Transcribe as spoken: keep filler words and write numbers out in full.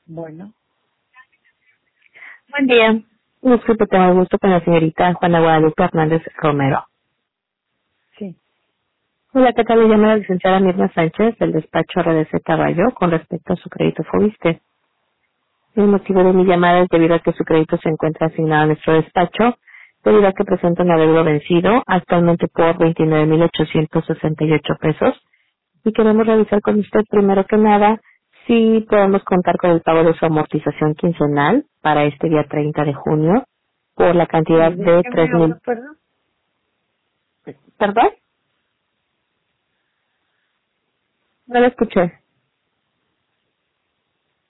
Bueno, Buen día. Disculpe, tengo el gusto con la señorita Juana Guadalupe Hernández Romero. sí. Hola, ¿qué tal? Le llama la licenciada Mirna Sánchez del despacho R D C Caballo con respecto a su crédito Fobiste. El motivo de mi llamada es debido a que su crédito se encuentra asignado a nuestro despacho, debido a que presenta un adeudo vencido, actualmente por veintinueve mil ochocientos sesenta y ocho pesos, y queremos revisar con usted primero que nada si podemos contar con el pago de su amortización quincenal para este día treinta de junio por la cantidad ¿Y de de qué me tres mil. habla, perdón? ¿Perdón? No lo escuché.